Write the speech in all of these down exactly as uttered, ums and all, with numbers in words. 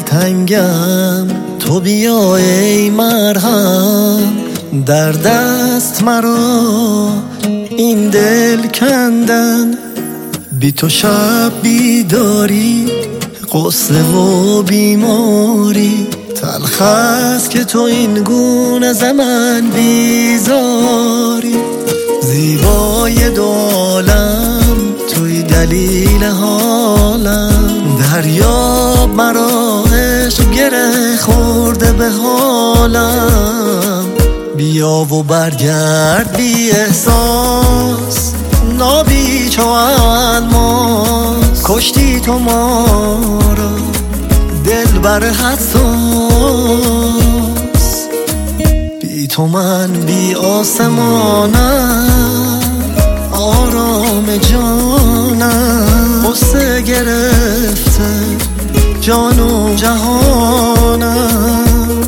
دلتنگم، تو بیا ای مرهم. در دست مرا این دل کندن، بی تو شب بیداری، غصه و بیماری. تلخ است که تو این گونه ز من بیزاری. زیبای دو عالم توی دلیل حالم، دریاب مرا عشق گره خورده به حالم. بیا و برگرد بی احساس، نابی چو الماس. کشتی تو ما را دل بر حساس، بی تو من بی آسمانم، آرام جانم. غصه گرفته جان و جهانم.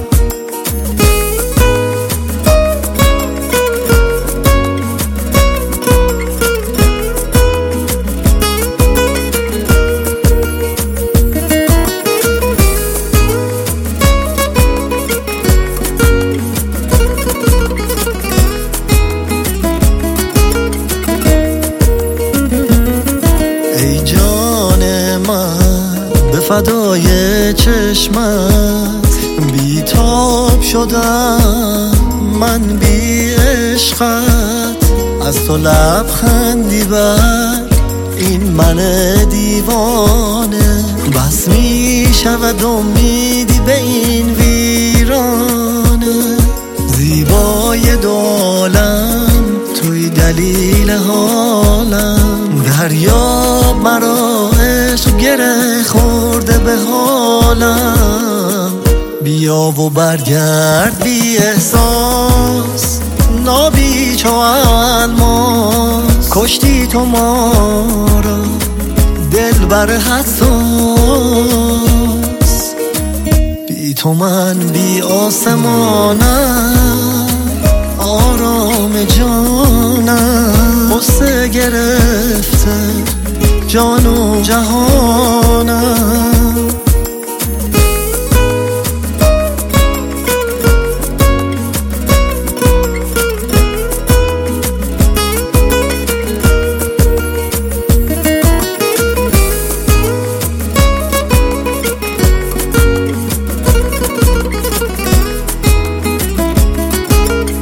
فدای چشمت بیتاب شدم من بی عشقت. از تو لبخندی بر این من دیوانه، بس می شود امیدی به این ویرانه. زیبای دو عالم توی دلیل حالم، دریاب مرا عشق گره خورده به حالم. بیا و برگرد بی احساس، نابی چو الماس. کشتی تو ما را دل بر حساس، بی تو من بی آسمانم، آرام جانم. غصه گرفته جان و جهانم.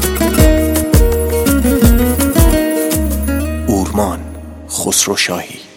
خسرو شاهی.